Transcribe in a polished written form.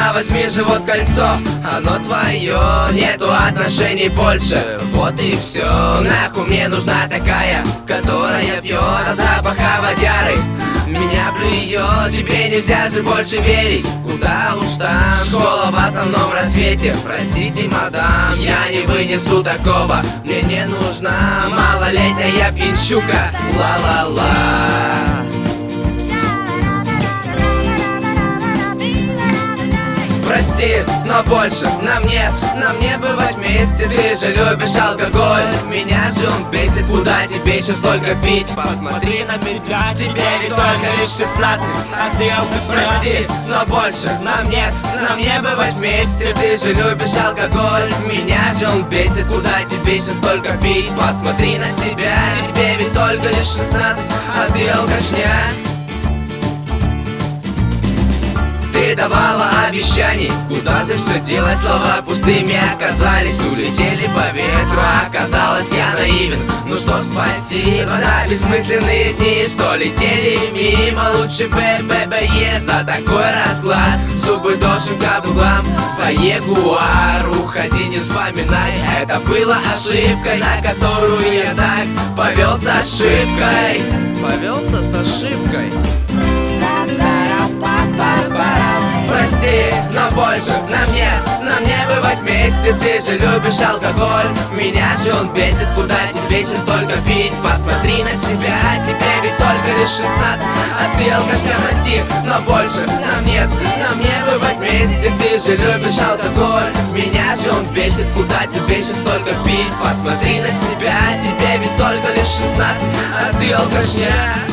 На, возьми же вот кольцо, оно твое, нету отношений больше. Вот и все, нахуй мне нужна такая, которая пьет от запаха водяры. Меня плюет, тебе нельзя же больше верить. Куда уж там, школа в основном рассвете. Простите, мадам, я не вынесу такого. Мне не нужна малолетняя пьянчука. Ла-ла-ла. Прости, но больше нам нет, нам не бывать вместе. Ты же любишь алкоголь, меня же он бесит. Куда тебе еще столько пить? Посмотри на меня, тебе ведь только лишь 16, а ты алкоголь. Прости, но больше нам нет, нам не бывать вместе. Ты же любишь алкоголь, меня же он бесит. Куда тебе еще столько пить? Посмотри на себя, тебе ведь только лишь 16, а ты алкашня. Ты давала обещаний, куда же все делать? Слова пустыми оказались, улетели по ветру. Оказалось, я наивен, ну что ж, спасибо за бессмысленные дни, что летели мимо. Лучше БББЕ за такой расклад. Зубы дождем к углам, за ягуар. Уходи, не вспоминай, это была ошибкой, на которую я так повелся ошибкой. Повелся с ошибкой. Прости, но больше нам нет, нам не бывать вместе. Ты же любишь алкоголь, меня же он бесит. Куда тебе сейчас столько пить? Посмотри на себя, тебе ведь только лишь 16, а ты алкашня. Прости, но больше нам нет, нам не бывать вместе. Ты же любишь алкоголь, меня же он бесит. Куда тебе сейчас столько пить? Посмотри на себя, тебе ведь только лишь 16, а ты алкашня.